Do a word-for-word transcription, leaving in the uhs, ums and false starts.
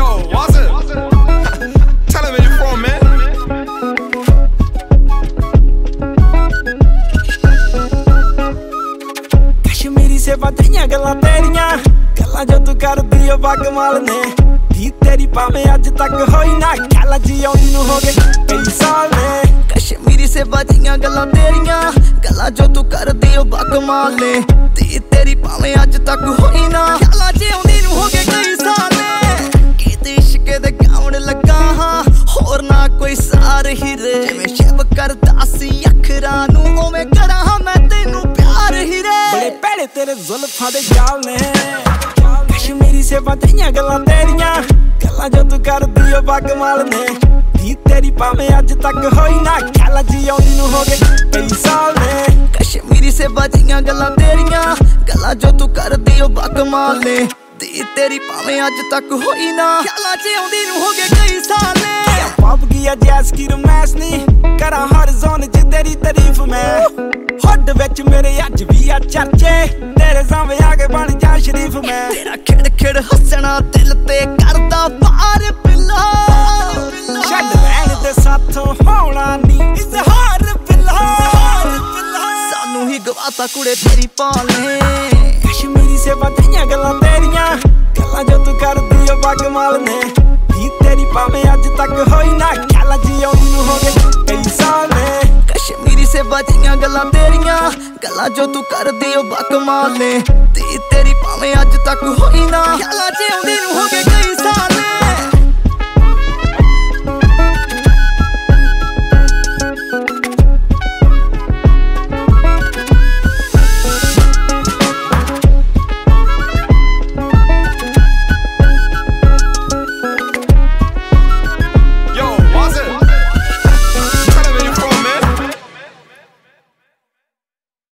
Yo, what's it? Tell him where you from, man. Kashmiri से बतियां गल्लां तेरियां गल्लां जो तू करदी ओ बाकमाल ने धी तेरी भावें अज तक होई ना गल जी आउंदी नूं हो गए कई साल ने कश्मीरी से बतियां गल्लां तेरियां गल्लां जो तू करदी ओ बाकमाल ने धी तेरी भावें अज तक होई ना गल जी आउंदी नूं हो गए कई साल ने किते इश्क दे गाउण लगा हां होर ना कोई सार हिरे जिवें शिव करदा सी अखरां नूं ओवें करां हां मैं तैनूं प्यार हिरे बड़े भैड़े तेरे जुल्फां दे जाल ने कश्मीरी से बतियां गल्लां तेरियां गल्लां जो तू करदी ओ बाकमाल ने धी तेरी भावें अज तक होई ना गल जी आउंदी नूं हो गए कई साल ने कश्मीरी से बतियां गल्लां तेरियां गल्लां जो तू करदी ओ बाकमाल ने धी तेरी भावें अज तक होई ना गल जी आउंदी नूं हो गए कई साल ने पब गया जैस की रमैस नी करा हर जोन च तेरी तारीफ मैं हुड विच मेरे अज भी आ चर्चे तेरे सामने आके बन जा शरीफ मैं तेरा खिड़ खिड़ हसना दिल ते करदा पार पिला छड्ड रहण दे साथों होना नी इजहार पिला सानू ही गवाता कुड़े तेरी पाले कश्मीरी से बतियां गल्लां तेरियां गल्लां जो तू करदी ओ बाकमाल ने धी तेरी भावें अज तक होई ना गल जी आउंदी नूं हो गए कई साल ने कश्मीरी से बतियां गल्लां तेरियां गल्लां जो तू करदी ओ बाकमाल ने धी तेरी भावें अज तक होई ना गल जी आउंदी